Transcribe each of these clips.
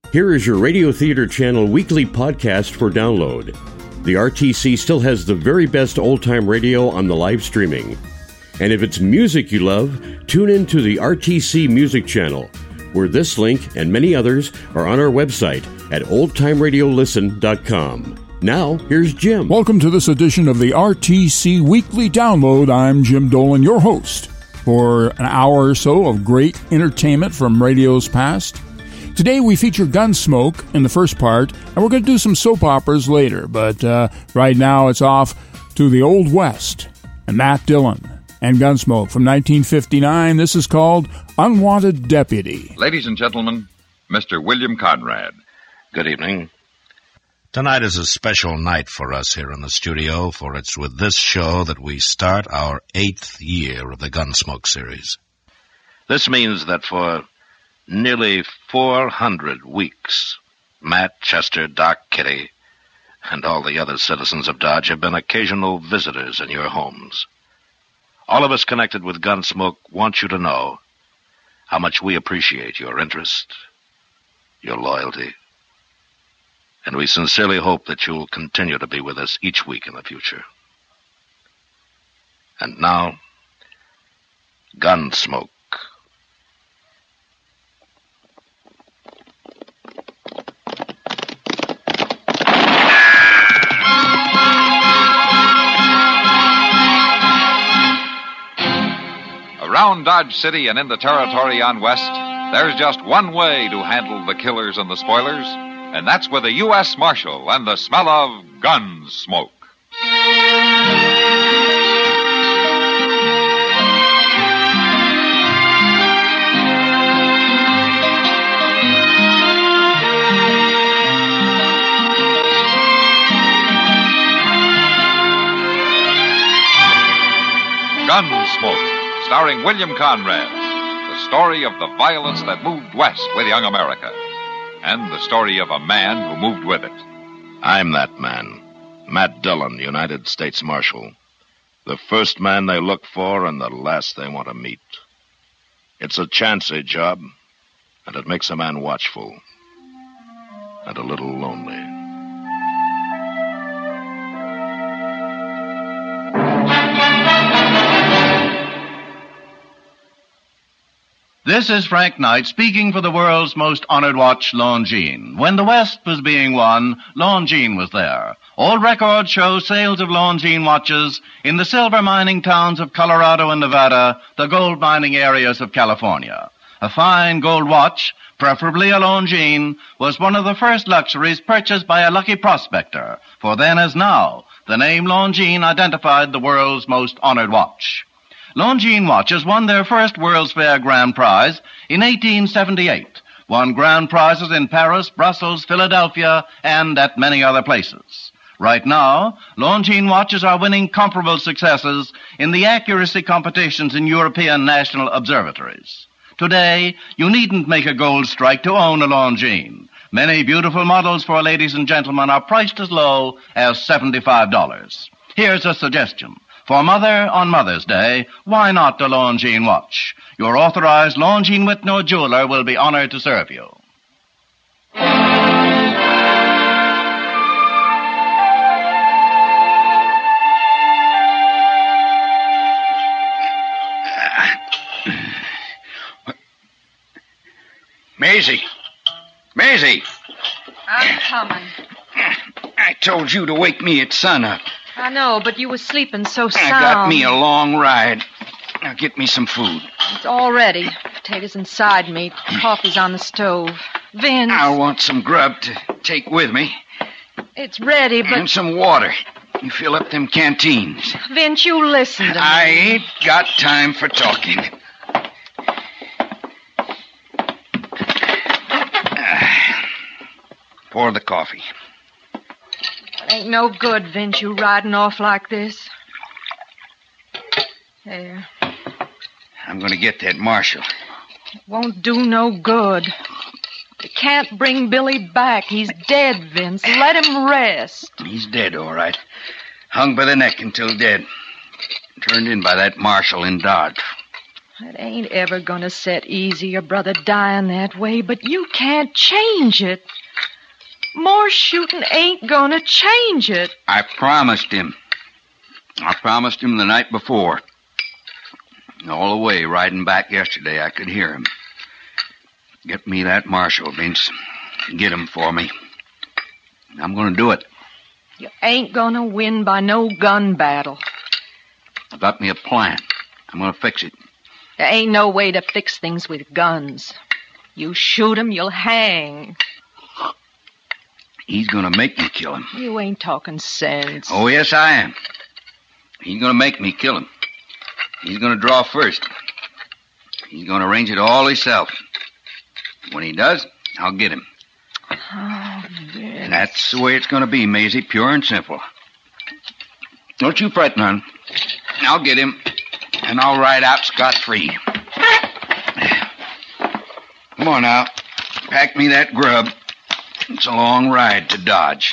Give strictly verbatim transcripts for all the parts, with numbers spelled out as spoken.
Here is your Radio Theater Channel weekly podcast for download. The R T C still has the very best old-time radio on the live streaming. And if it's music you love, tune in to the R T C Music Channel, where this link and many others are on our website at old time radio listen dot com. Now, here's Jim. Welcome to this edition of the R T C Weekly Download. I'm Jim Dolan, your host, for an hour or so of great entertainment from radio's past. Today we feature Gunsmoke in the first part, and we're going to do some soap operas later. But uh, right now it's off to the Old West and Matt Dillon and Gunsmoke from nineteen fifty-nine. This is called Unwanted Deputy. Ladies and gentlemen, Mister William Conrad. Good evening. Tonight is a special night for us here in the studio, for it's with this show that we start our eighth year of the Gunsmoke series. This means that for nearly four hundred weeks, Matt, Chester, Doc, Kitty, and all the other citizens of Dodge have been occasional visitors in your homes. All of us connected with Gunsmoke want you to know how much we appreciate your interest, your loyalty, and we sincerely hope that you'll continue to be with us each week in the future. And now, Gunsmoke. Around Dodge City and in the territory on West, there's just one way to handle the killers and the spoilers, and that's with a U S Marshal and the smell of Gunsmoke. Gunsmoke, starring William Conrad, the story of the violence that moved west with young America, and the story of a man who moved with it. I'm that man, Matt Dillon, United States Marshal. The first man they look for and the last they want to meet. It's a chancy job, and it makes a man watchful and a little lonely. This is Frank Knight speaking for the world's most honored watch, Longines. When the West was being won, Longines was there. Old records show sales of Longines watches in the silver mining towns of Colorado and Nevada, the gold mining areas of California. A fine gold watch, preferably a Longines, was one of the first luxuries purchased by a lucky prospector, for then as now, the name Longines identified the world's most honored watch. Longines watches won their first World's Fair Grand Prize in eighteen seventy-eight, won grand prizes in Paris, Brussels, Philadelphia, and at many other places. Right now, Longines watches are winning comparable successes in the accuracy competitions in European national observatories. Today, you needn't make a gold strike to own a Longines. Many beautiful models for ladies and gentlemen are priced as low as seventy-five dollars. Here's a suggestion. For Mother on Mother's Day, why not a Longines watch? Your authorized Longines Whitney jeweler will be honored to serve you. Maisie! Maisie! I'm coming. I told you to wake me at sunup. I know, but you were sleeping so sound. I got me a long ride. Now get me some food. It's all ready. Potatoes inside me. Coffee's on the stove. Vince. I want some grub to take with me. It's ready, but... And some water. You fill up them canteens. Vince, you listen to me. I ain't got time for talking. Pour the coffee. Ain't no good, Vince, you riding off like this. There. I'm going to get that marshal. It won't do no good. You can't bring Billy back. He's dead, Vince. Let him rest. He's dead, all right. Hung by the neck until dead. Turned in by that marshal in Dodge. It ain't ever gonna set easy, your brother dying that way, but you can't change it. More shooting ain't gonna change it. I promised him. I promised him the night before. All the way riding back yesterday, I could hear him. Get me that marshal, Vince. Get him for me. I'm gonna do it. You ain't gonna win by no gun battle. I've got me a plan. I'm gonna fix it. There ain't no way to fix things with guns. You shoot him, you'll hang. He's gonna make me kill him. You ain't talking sense. Oh, yes, I am. He's gonna make me kill him. He's gonna draw first. He's gonna arrange it all himself. When he does, I'll get him. Oh, Vince. That's the way it's gonna be, Maisie, pure and simple. Don't you fret none. I'll get him, and I'll ride out scot-free. Come on now. Pack me that grub. It's a long ride to Dodge.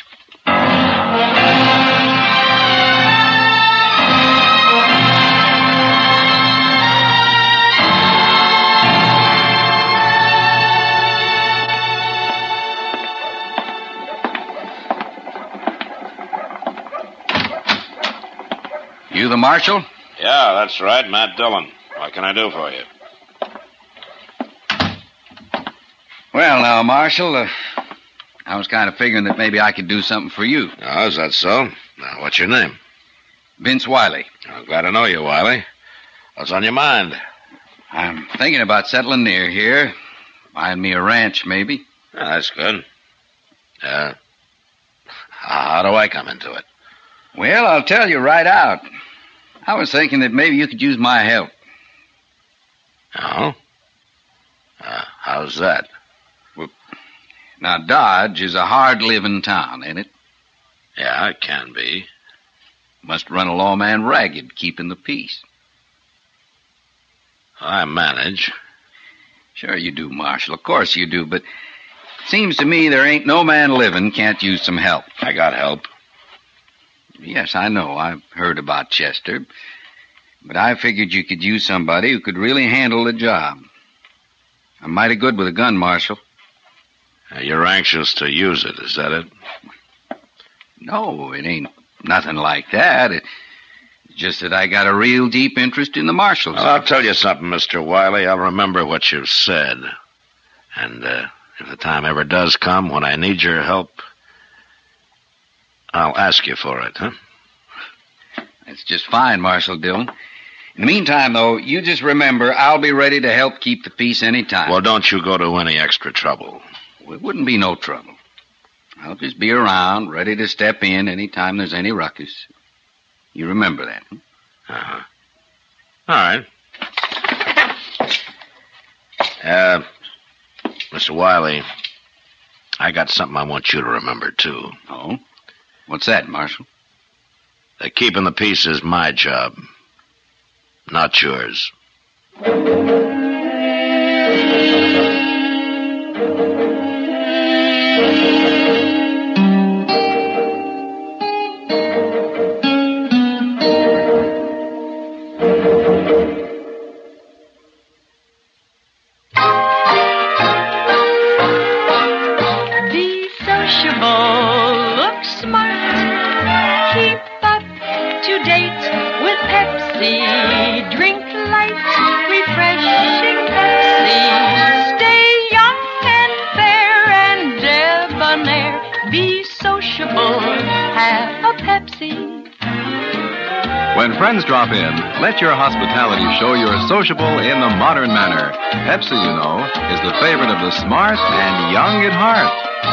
You the marshal? Yeah, that's right, Matt Dillon. What can I do for you? Well, now, Marshal, uh, I was kind of figuring that maybe I could do something for you. Oh, is that so? Now, what's your name? Vince Wiley. I'm glad to know you, Wiley. What's on your mind? I'm thinking about settling near here. Buying me a ranch, maybe. Oh, that's good. Uh, how do I come into it? Well, I'll tell you right out. I was thinking that maybe you could use my help. Oh? Uh, how's that? Well, now, Dodge is a hard-living town, ain't it? Yeah, it can be. Must run a lawman ragged, keeping the peace. I manage. Sure you do, Marshal. Of course you do, but it seems to me there ain't no man living can't use some help. I got help. Yes, I know. I've heard about Chester. But I figured you could use somebody who could really handle the job. I'm mighty good with a gun, Marshal. Uh, you're anxious to use it, is that it? No, it ain't nothing like that. It's just that I got a real deep interest in the marshals. Well, I'll tell you something, Mister Wiley. I'll remember what you've said. And uh, if the time ever does come when I need your help, I'll ask you for it, huh? That's just fine, Marshal Dillon. In the meantime, though, you just remember I'll be ready to help keep the peace any time. Well, don't you go to any extra trouble. Well, it wouldn't be no trouble. I'll just be around, ready to step in any time there's any ruckus. You remember that, huh? Uh-huh. All right. Uh, Mister Wiley, I got something I want you to remember, too. Oh? What's that, Marshal? That keeping the peace is my job, not yours. Be sociable, look smart, keep up to date with Pepsi, drink light, refreshing Pepsi, stay young and fair and debonair, be sociable, have a Pepsi. When friends drop in, let your hospitality show you're sociable in the modern manner. Pepsi, you know, is the favorite of the smart and young at heart.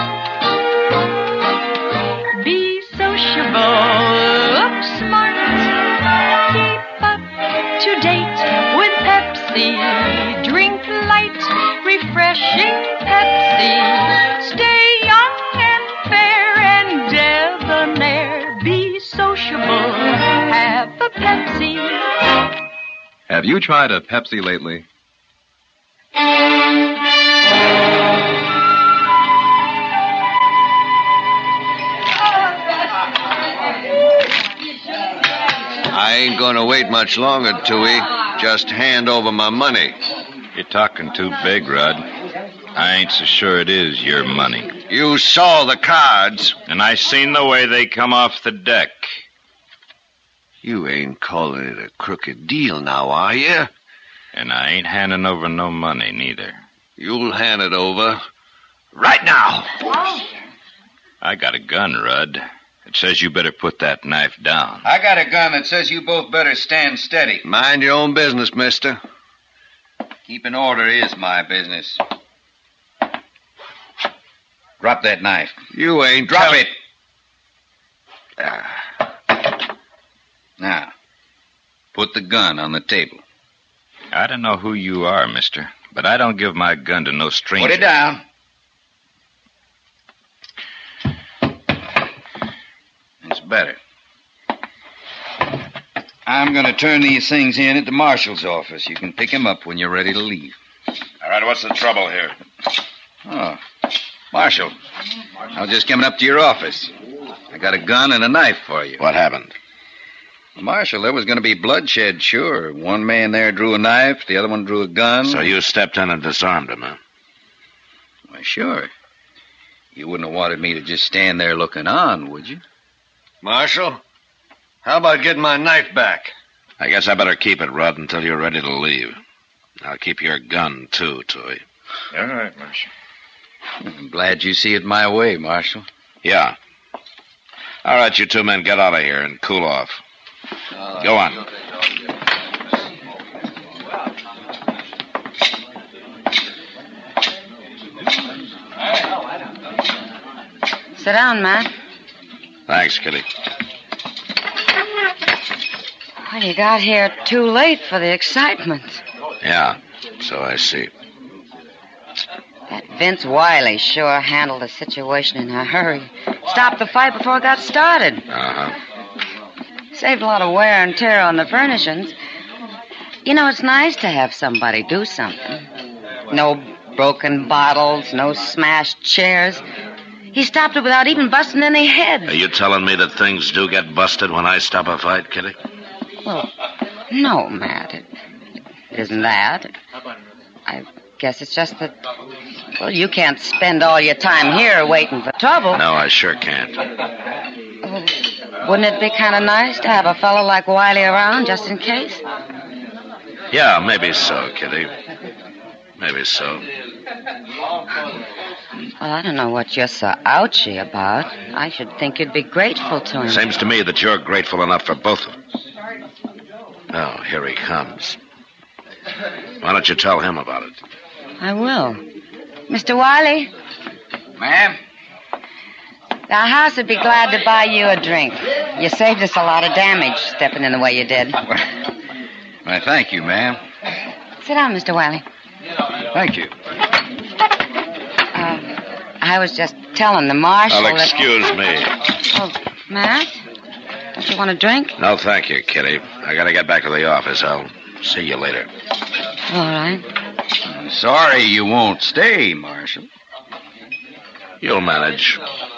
Be sociable, look smart, keep up to date with Pepsi, drink light, refreshing Pepsi, stay young and fair and debonair, be sociable, have a Pepsi. Have you tried a Pepsi lately? I ain't gonna wait much longer, Tooey. Just hand over my money. You're talking too big, Rudd. I ain't so sure it is your money. You saw the cards. And I seen the way they come off the deck. You ain't calling it a crooked deal now, are you? And I ain't handing over no money, neither. You'll hand it over right now. I got a gun, Rudd. It says you better put that knife down. I got a gun that says you both better stand steady. Mind your own business, mister. Keeping order is my business. Drop that knife. You ain't... Drop tell- it! Ah. Now, put the gun on the table. I don't know who you are, mister, but I don't give my gun to no stranger. Put it down. It's better. I'm going to turn these things in at the marshal's office. You can pick them up when you're ready to leave. All right, what's the trouble here? Oh, Marshal, I was just coming up to your office. I got a gun and a knife for you. What happened? Marshal, there was going to be bloodshed, sure. One man there drew a knife, the other one drew a gun. So you stepped in and disarmed him, huh? Why, sure. You wouldn't have wanted me to just stand there looking on, would you? Marshal, how about getting my knife back? I guess I better keep it, Rudd, until you're ready to leave. I'll keep your gun, too, Tooey. All right, Marshal. I'm glad you see it my way, Marshal. Yeah. All right, you two men, get out of here and cool off. Uh, Go on. Sit down, Matt. Thanks, Kitty. Well, you got here too late for the excitement. Yeah, so I see. That Vince Wiley sure handled the situation in a hurry. Stopped the fight before it got started. Uh-huh. Saved a lot of wear and tear on the furnishings. You know, it's nice to have somebody do something. No broken bottles, no smashed chairs. He stopped it without even busting any heads. Are you telling me that things do get busted when I stop a fight, Kitty? Well, no, Matt. It, it isn't that. I guess it's just that, well, you can't spend all your time here waiting for trouble. No, I sure can't. Well, wouldn't it be kind of nice to have a fellow like Wiley around just in case? Yeah, maybe so, Kitty. Maybe so. Well, I don't know what you're so ouchy about. I should think you'd be grateful to him. Seems to me that you're grateful enough for both of them. Oh, here he comes. Why don't you tell him about it? I will. Mister Wiley? Ma'am? The house would be glad to buy you a drink. You saved us a lot of damage stepping in the way you did. Why, thank you, ma'am. Sit down, Mister Wiley. Thank you. Uh, I was just telling the marshal Well, that... excuse me. Oh, Matt? Don't you want a drink? No, thank you, Kitty. I gotta get back to the office. I'll see you later. All right. I'm sorry you won't stay, Marshal. You'll manage.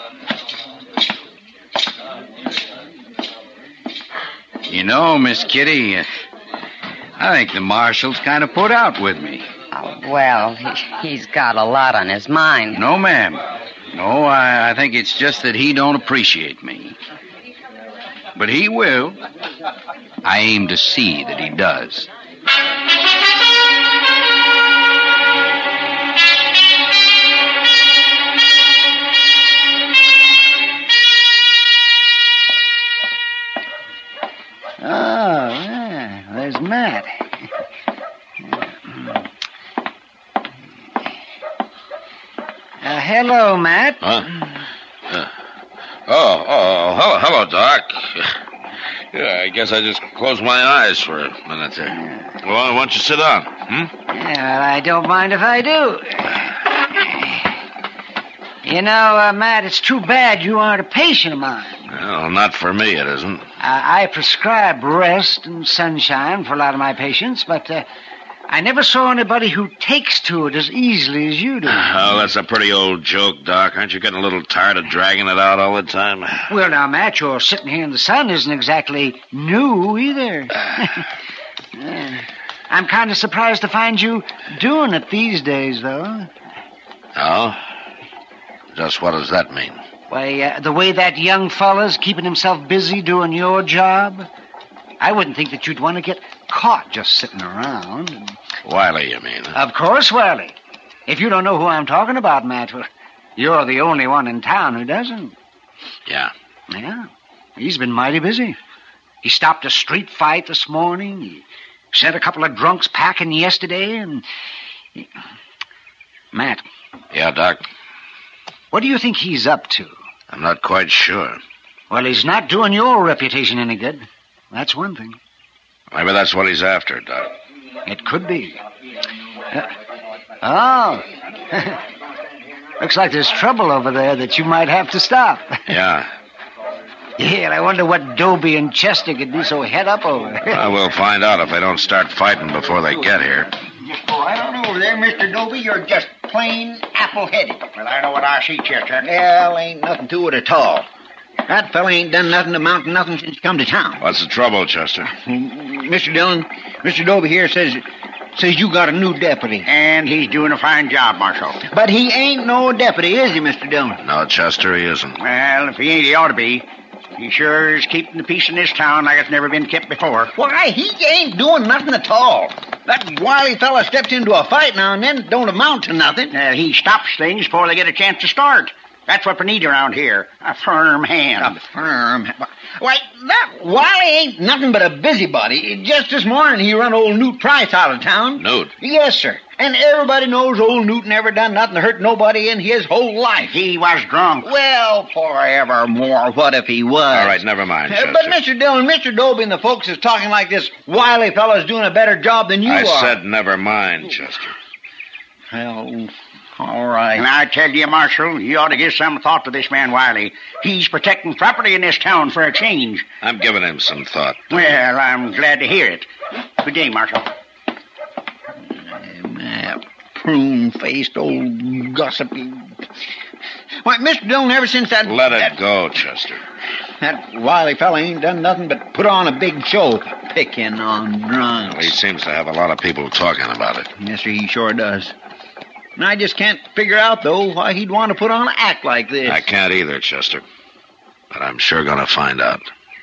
You know, Miss Kitty, uh, I think the Marshal's kind of put out with me. Oh, well, he, he's got a lot on his mind. No, ma'am. No, I, I think it's just that he don't appreciate me. But he will. I aim to see that he does. Oh, yeah, there's Matt. Uh, hello, Matt. Huh? Uh, oh, oh, hello, hello, Doc. Yeah, I guess I just closed my eyes for a minute there. Well, why don't you sit down? Hmm? Yeah, well, I don't mind if I do. You know, uh, Matt, it's too bad you aren't a patient of mine. Well, not for me, it isn't. Uh, I prescribe rest and sunshine for a lot of my patients, but uh, I never saw anybody who takes to it as easily as you do. Oh, that's a pretty old joke, Doc. Aren't you getting a little tired of dragging it out all the time? Well, now, Matt, your sitting here in the sun isn't exactly new either. yeah. I'm kind of surprised to find you doing it these days, though. Oh? Just what does that mean? Why, uh, the way that young fella's keeping himself busy doing your job, I wouldn't think that you'd want to get caught just sitting around. And... Wiley, you mean? Of course, Wiley. If you don't know who I'm talking about, Matt, well, you're the only one in town who doesn't. Yeah. Yeah. He's been mighty busy. He stopped a street fight this morning. He sent a couple of drunks packing yesterday, and... He... Matt. Yeah, Doc? What do you think he's up to? I'm not quite sure. Well, he's not doing your reputation any good. That's one thing. Maybe that's what he's after, Doc. It could be. Uh, oh. Looks like there's trouble over there that you might have to stop. Yeah. Yeah, I wonder what Dobie and Chester could be so head up over. Well, we'll find out if they don't start fighting before they get here. Oh, I don't know over there, Mister Dobie. You're just plain apple-headed. Well, I know what I see, Chester. Well, ain't nothing to it at all. That fella ain't done nothing to amount to nothing since he come to town. What's the trouble, Chester? Mister Dillon, Mister Dobie here says says you got a new deputy. And he's doing a fine job, Marshal. But he ain't no deputy, is he, Mister Dillon? No, Chester, he isn't. Well, if he ain't, he ought to be. He sure is keeping the peace in this town like it's never been kept before. Why, he ain't doing nothing at all. That wily fella steps into a fight now and then, don't amount to nothing. Uh, he stops things before they get a chance to start. That's what we need around here, a firm hand. A firm hand? Why, that Wiley ain't nothing but a busybody. Just this morning he run old Newt Price out of town. Newt? Yes, sir. And everybody knows old Newt never done nothing to hurt nobody in his whole life. He was drunk. Well, forevermore, what if he was? All right, never mind, Chester. Uh, but Mister Dillon, Mister Dobie and the folks is talking like this Wiley fella's doing a better job than you I are. I said never mind, Chester. Well... All right. And I tell you, Marshal, you ought to give some thought to this man Wiley. He's protecting property in this town for a change. I'm giving him some thought. Well, I'm glad to hear it. Good day, Marshal. That prune-faced old gossipy... Why, Mister Dillon, ever since that... Let it that, go, Chester. That Wiley fella ain't done nothing but put on a big show, picking on drunks. Well, he seems to have a lot of people talking about it. Yes, sir, he sure does. And I just can't figure out, though, why he'd want to put on an act like this. I can't either, Chester. But I'm sure going to find out.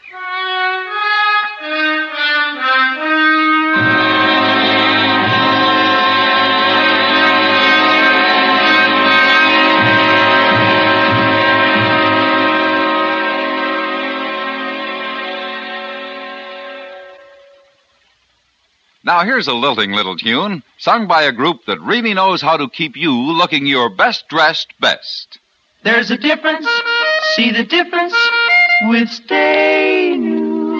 Now here's a lilting little tune, sung by a group that really knows how to keep you looking your best dressed best. There's a difference, see the difference with Stay New.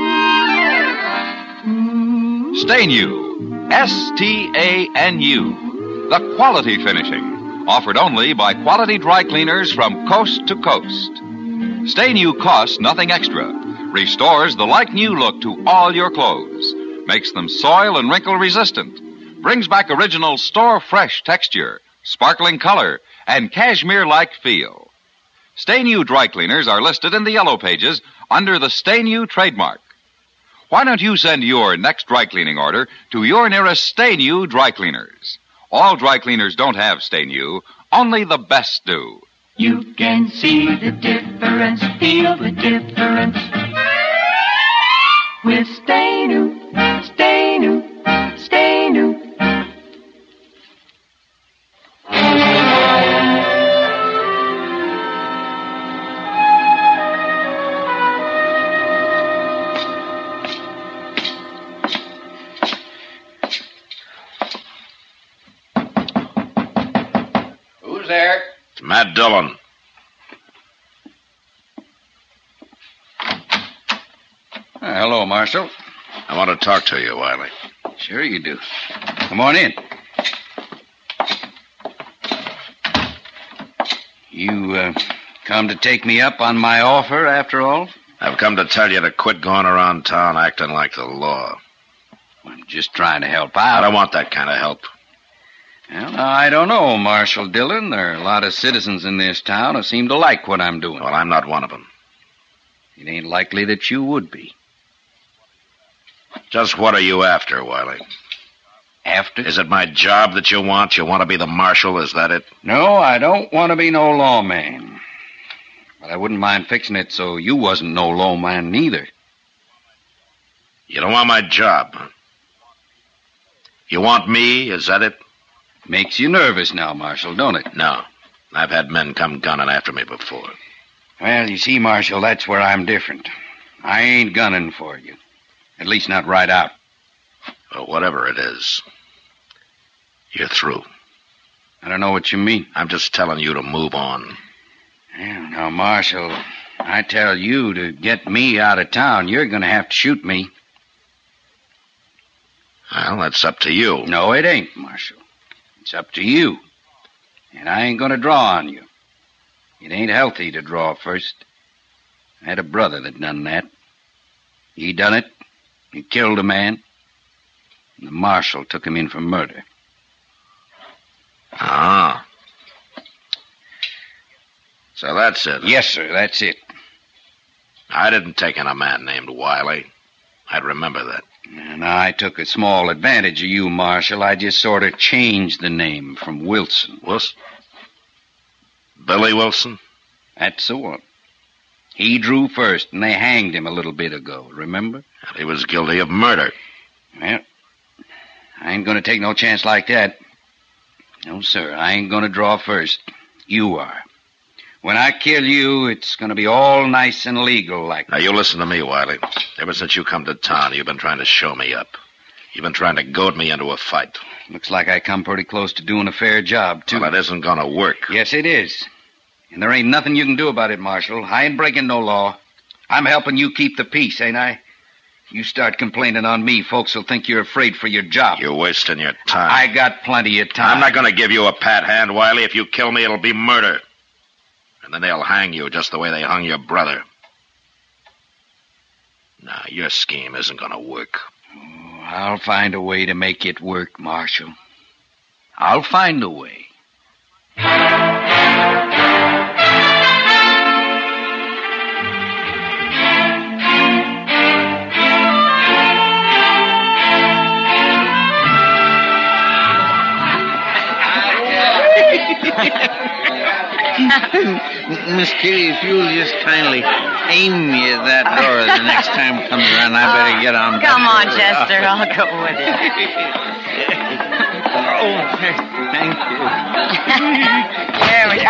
Stay New, S T A N U, the quality finishing, offered only by quality dry cleaners from coast to coast. Stay New costs nothing extra, restores the like-new look to all your clothes, makes them soil and wrinkle resistant, brings back original store-fresh texture, sparkling color, and cashmere-like feel. Stay New dry cleaners are listed in the yellow pages under the Stay New trademark. Why don't you send your next dry cleaning order to your nearest Stay New dry cleaners? All dry cleaners don't have Stay New, only the best do. You can see the difference, feel the difference with Stay New. Stay New, Stay New. Who's there? It's Matt Dillon. Uh, hello, Marshal. I want to talk to you, Wiley. Sure you do. Come on in. You, uh, come to take me up on my offer, after all? I've come to tell you to quit going around town acting like the law. I'm just trying to help out. I don't want that kind of help. Well, I don't know, Marshal Dillon. There are a lot of citizens in this town who seem to like what I'm doing. Well, I'm not one of them. It ain't likely that you would be. Just what are you after, Wiley? Have to? Is it my job that you want? You want to be the marshal, is that it? No, I don't want to be no lawman. But I wouldn't mind fixing it so you wasn't no lawman neither. You don't want my job. You want me, is that it? Makes you nervous now, Marshal, don't it? No. I've had men come gunning after me before. Well, you see, Marshal, that's where I'm different. I ain't gunning for you. At least not right out. Well, whatever it is, you're through. I don't know what you mean. I'm just telling you to move on. Yeah, now, Marshal, I tell you to get me out of town, you're going to have to shoot me. Well, that's up to you. No, it ain't, Marshal. It's up to you. And I ain't going to draw on you. It ain't healthy to draw first. I had a brother that done that. He done it. He killed a man. And the marshal took him in for murder. Ah. So that's it. Yes, sir, that's it. I didn't take in a man named Wiley. I'd remember that. And I took a small advantage of you, Marshal. I just sort of changed the name from Wilson. Wilson? Billy Wilson? That's the one. He drew first, and they hanged him a little bit ago, remember? And he was guilty of murder. Well, I ain't going to take no chance like that. No, sir, I ain't going to draw first. You are. When I kill you, it's going to be all nice and legal like Now, you listen to me, Wiley. Ever since you come to town, you've been trying to show me up. You've been trying to goad me into a fight. Looks like I come pretty close to doing a fair job, too. Well, it isn't going to work. Yes, it is. And there ain't nothing you can do about it, Marshal. I ain't breaking no law. I'm helping you keep the peace, ain't I? You start complaining on me, folks will think you're afraid for your job. You're wasting your time. I got plenty of time. I'm not going to give you a pat hand, Wiley. If you kill me, it'll be murder. And then they'll hang you just the way they hung your brother. No, your scheme isn't going to work. Oh, I'll find a way to make it work, Marshal. I'll find a way. Miss Kitty, if you'll just kindly aim me at that door the next time it comes around, I better get on. Come on, Chester. I'll go with you. Oh, thank you. There we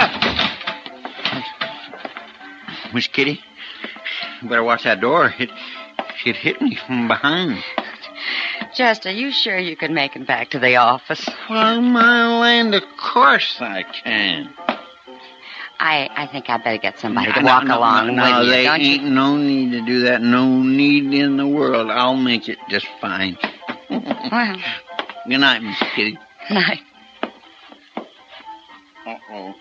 go. Miss Kitty, you better watch that door. It, it hit me from behind. Chester, you sure you can make it back to the office? Well, my land, of course I can. I I think I better get somebody No, to no, walk no, along no, with no, you, there don't ain't you? no need to do that. No need in the world. I'll make it just fine. Well, Good night, Miss Kitty. night. Uh-oh.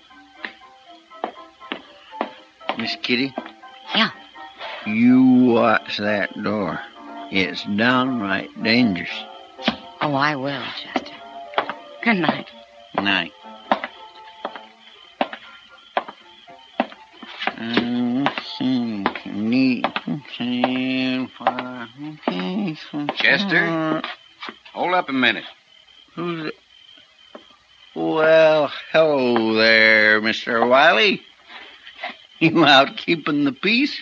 Miss Kitty? Yeah. You watch that door. It's downright dangerous. Oh, I will, Chester. Good night. Night. Chester? Hold up a minute. Who's it? Well, hello there, Mister Wiley. You out keeping the peace?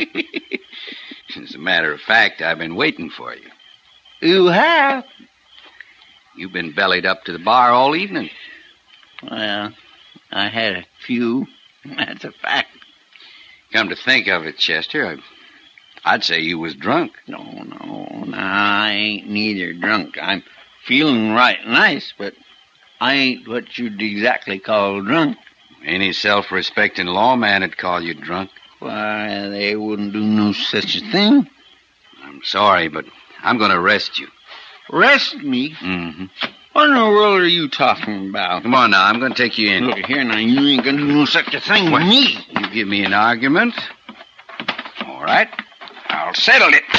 As a matter of fact, I've been waiting for you. You have? You've been bellied up to the bar all evening. Well, I had a few. That's a fact. Come to think of it, Chester, I, I'd say you was drunk. No, no, no, I ain't neither drunk. I'm feeling right nice, but I ain't what you'd exactly call drunk. Any self-respecting lawman would call you drunk. Why, they wouldn't do no such a thing. I'm sorry, but I'm going to arrest you. Arrest me? Mm-hmm. What in the world are you talking about? Come on now, I'm going to take you in. Look here now, you ain't going to do no such a thing with me. You give me an argument. All right. I'll settle it.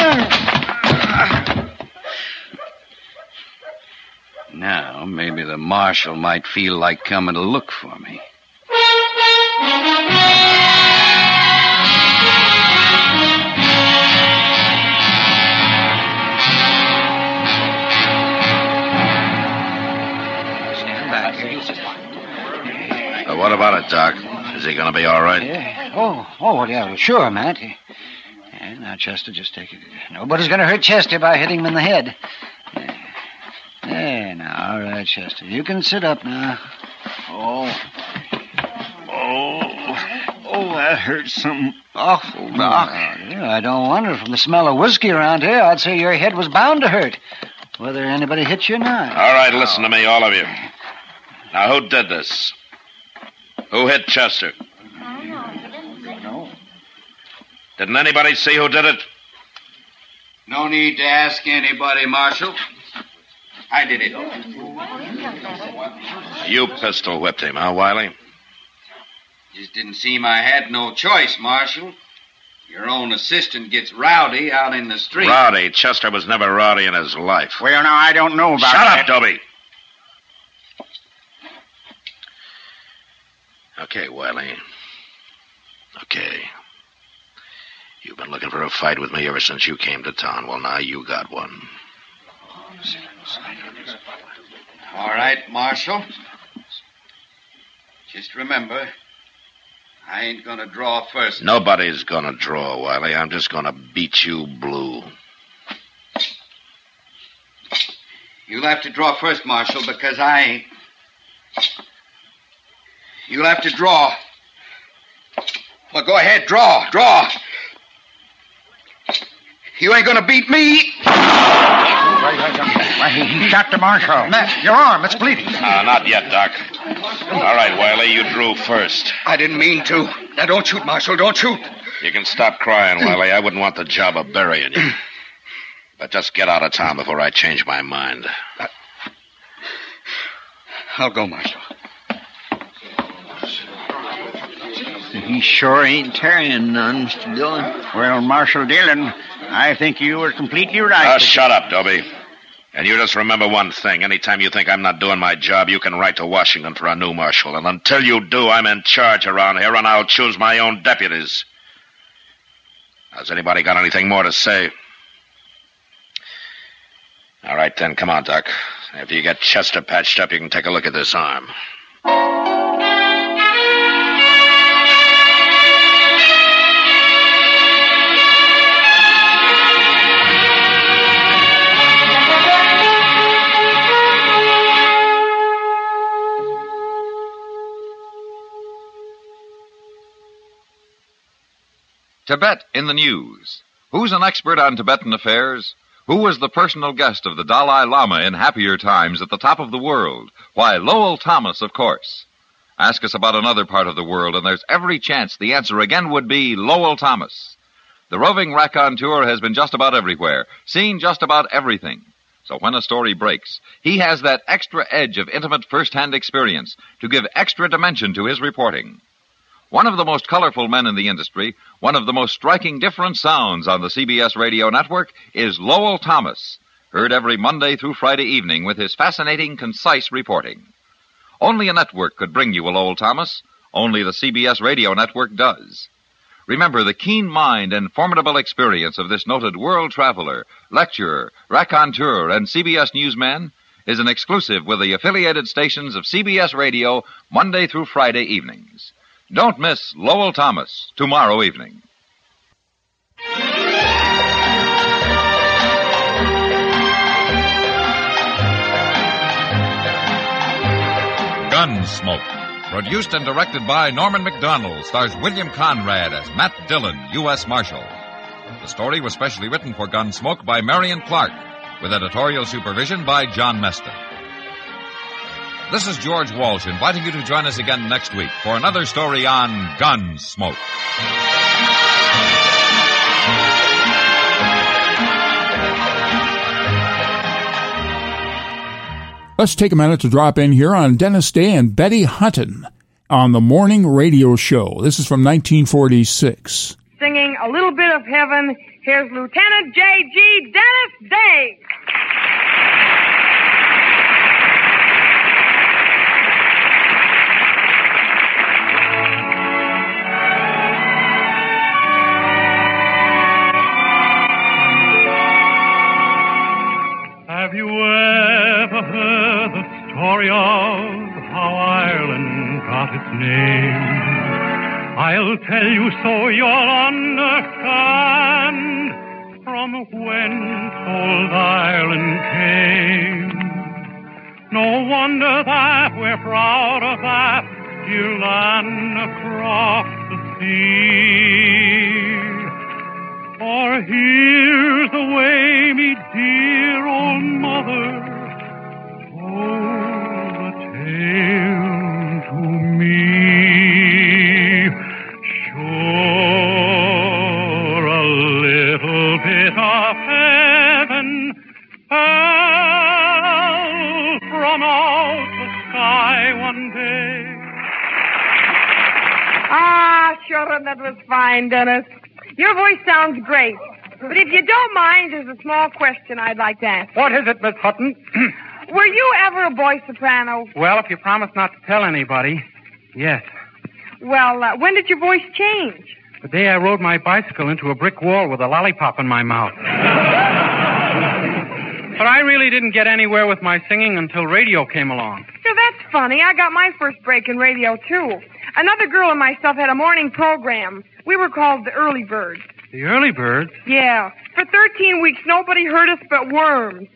Now, maybe the marshal might feel like coming to look for me. he going to be all right? Yeah. Oh, oh, well, yeah, sure, Matt. Yeah, now, Chester, just take it. Nobody's going to hurt Chester by hitting him in the head. Yeah. There, now, all right, Chester. You can sit up now. Oh. Oh. Oh, that hurts something awful, Doc. Oh, yeah, I don't wonder. From the smell of whiskey around here, I'd say your head was bound to hurt, whether anybody hit you or not. All right, listen to me, all of you. Now, who did this? Who hit Chester? No. Didn't anybody see who did it? No need to ask anybody, Marshal. I did it. You pistol whipped him, huh, Wiley? Just didn't seem I had no choice, Marshal. Your own assistant gets rowdy out in the street. Rowdy? Chester was never rowdy in his life. Well, now, I don't know about Shut that. up, Dobie. Okay, Wiley. Okay. You've been looking for a fight with me ever since you came to town. Well, now you got one. All right, Marshal. Just remember, I ain't gonna draw first. Nobody's gonna draw, Wiley. I'm just gonna beat you blue. You'll have to draw first, Marshal, because I ain't. You'll have to draw. Well, go ahead, draw, draw. You ain't gonna beat me. Why, he, he shot the Marshal. Matt, your arm, it's bleeding. Uh, not yet, Doc. All right, Wiley, you drew first. I didn't mean to. Now, don't shoot, Marshal, don't shoot. You can stop crying, Wiley. I wouldn't want the job of burying you. But just get out of town before I change my mind. I... I'll go, Marshal. He sure ain't carrying none, Mister Dillon. Well, Marshal Dillon, I think you were completely right. Uh, shut up, Dobie. And you just remember one thing. Anytime you think I'm not doing my job, you can write to Washington for a new marshal. And until you do, I'm in charge around here, and I'll choose my own deputies. Has anybody got anything more to say? All right, then. Come on, Doc. After you get Chester patched up, you can take a look at this arm. Tibet in the news. Who's an expert on Tibetan affairs? Who was the personal guest of the Dalai Lama in happier times at the top of the world? Why, Lowell Thomas, of course. Ask us about another part of the world, and there's every chance the answer again would be Lowell Thomas. The roving raconteur has been just about everywhere, seen just about everything. So when a story breaks, he has that extra edge of intimate first-hand experience to give extra dimension to his reporting. One of the most colorful men in the industry, one of the most striking different sounds on the C B S radio network is Lowell Thomas, heard every Monday through Friday evening with his fascinating, concise reporting. Only a network could bring you a Lowell Thomas. Only the C B S radio network does. Remember the keen mind and formidable experience of this noted world traveler, lecturer, raconteur, and C B S newsman is an exclusive with the affiliated stations of C B S Radio Monday through Friday evenings. Don't miss Lowell Thomas tomorrow evening. Gunsmoke, produced and directed by Norman Macdonald, stars William Conrad as Matt Dillon, U S Marshal. The story was specially written for Gunsmoke by Marion Clark, with editorial supervision by John Meston. This is George Walsh inviting you to join us again next week for another story on Gunsmoke. Let's take a minute to drop in here on Dennis Day and Betty Hutton on the morning radio show. This is from nineteen forty-six. Singing A Little Bit of Heaven, here's Lieutenant J G. Dennis Day. Have you ever heard the story of how Ireland got its name? I'll tell you so you'll understand. From whence old Ireland came. No wonder that we're proud of that dear land across the sea. For here's the way me dear old mother told the tale to me. Sure, a little bit of heaven fell from out the sky one day. Ah, sure, that was fine, Dennis. Your voice sounds great. But if you don't mind, there's a small question I'd like to ask. What is it, Miss Hutton? Were you ever a boy soprano? Well, if you promise not to tell anybody, yes. Well, uh, when did your voice change? The day I rode my bicycle into a brick wall with a lollipop in my mouth. But I really didn't get anywhere with my singing until radio came along. So that's funny. I got my first break in radio, too. Another girl and myself had a morning program. We were called the Early Birds. The Early Birds? Yeah. For thirteen weeks, nobody heard us but worms.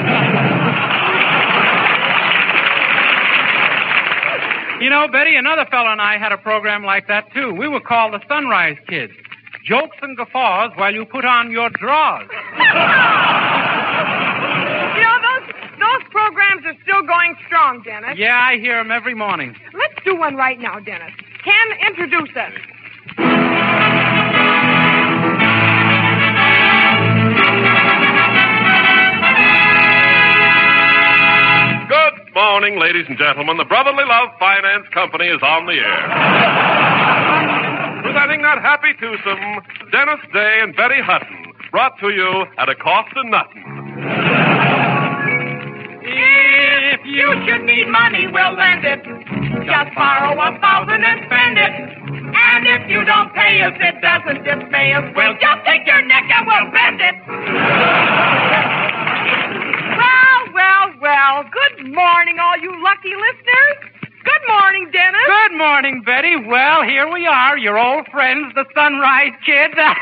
You know, Betty, another fellow and I had a program like that, too. We were called the Sunrise Kids. Jokes and guffaws while you put on your drawers. You know, those those programs are still going strong, Dennis. Yeah, I hear them every morning. Let's do one right now, Dennis. Ken, introduce us. Good morning, ladies and gentlemen. The Brotherly Love Finance Company is on the air. Presenting that happy twosome, Dennis Day and Betty Hutton, brought to you at a cost of nothing. If you should need money, we'll lend it. Just borrow a thousand and spend it. And if you don't pay us, it doesn't dismay us. We'll just take your neck and we'll bend it. Well, well, well. Good morning, all you lucky listeners. Good morning, Dennis. Good morning, Betty. Well, here we are, your old friends, the Sunrise Kids. I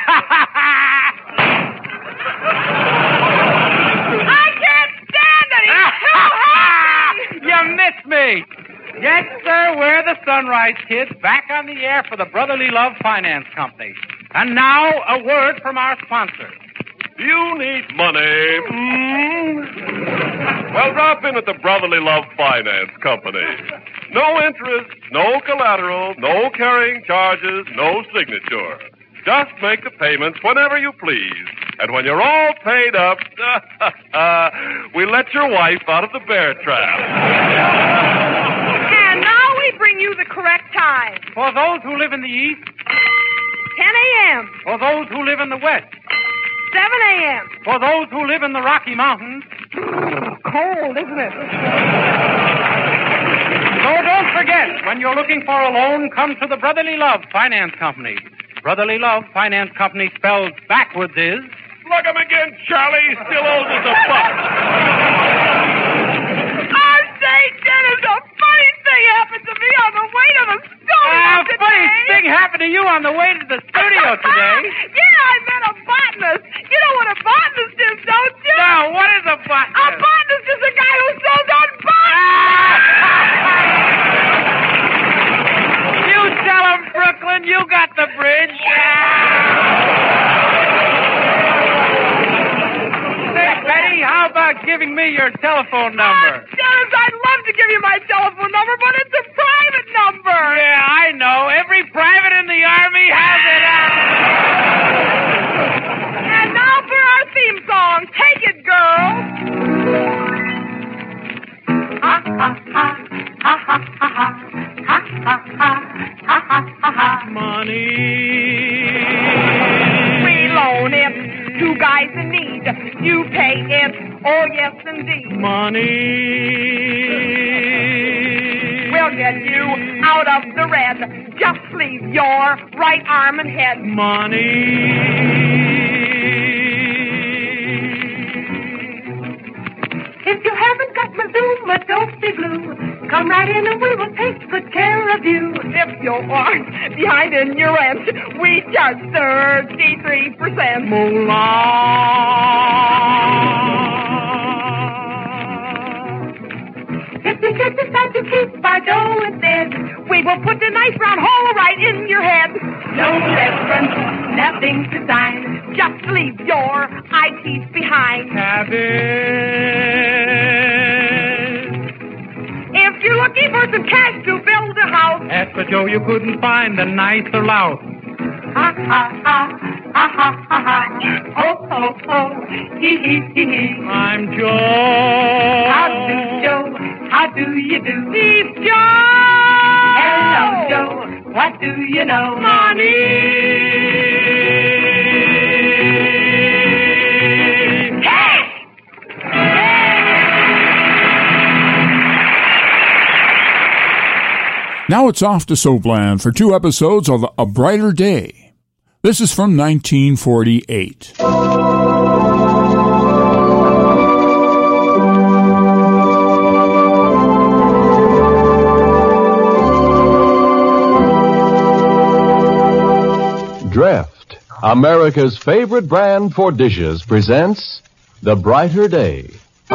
can't stand it. He's too happy. You missed me. Yes, sir, we're the Sunrise Kids, back on the air for the Brotherly Love Finance Company. And now, a word from our sponsor. You need money. Mm? Well, drop in at the Brotherly Love Finance Company. No interest, no collateral, no carrying charges, no signature. Just make the payments whenever you please. And when you're all paid up, we let your wife out of the bear trap. And now we bring you the correct time. For those who live in the east. ten a.m. For those who live in the west. seven a.m. For those who live in the Rocky Mountains. Cold, isn't it? So don't forget, when you're looking for a loan, come to the Brotherly Love Finance Company. Brotherly Love Finance Company spelled backwards is... Plug him again, Charlie. Still owes us a buck. I say, Dennis, a funny thing happened to me on the way to the studio Ah, today. funny thing happened to you on the way to the studio today. Yeah, I met a botanist. You know what a botanist is, don't you? No, what is a botanist? A botanist is a guy who sells on botany. You tell him, Brooklyn, you got the bridge. Say, Betty, how about giving me your telephone number? Oh, Dennis, I'd love to give you my telephone number, but it's a private number. Yeah, I know. Every private in the Army has it. And now for our theme song. Take it, girl. Ha, ha, ha. Ha, ha, ha, ha. Ha, ha, ha. Ha, ha, ha, ha. Money. We loan it to guys in need. You pay it. Oh, yes, indeed. Money. We'll get you out of the red. Just leave your right arm and head. Money. If you haven't got Mazuma, don't be blue. Come right in and we will take good care of you. If you aren't behind in your rent, we charge thirty-three percent. If you should decide to keep our dough within, we will put a nice round hole right in your head. No reference, nothing to sign. Just leave your eye teeth behind. If you're looking for some cash to build a house, ask for Joe, you couldn't find a nicer lout. Ha ha ha, ha ha ha ha, oh oh oh, hee hee hee hee. I'm Joe. How do Joe? How do you do? He's Joe. Hello, Joe. What do you know? Money. Now it's off to Soapland for two episodes of A Brighter Day. This is from nineteen forty-eight. Dreft, America's favorite brand for dishes, presents The Brighter Day.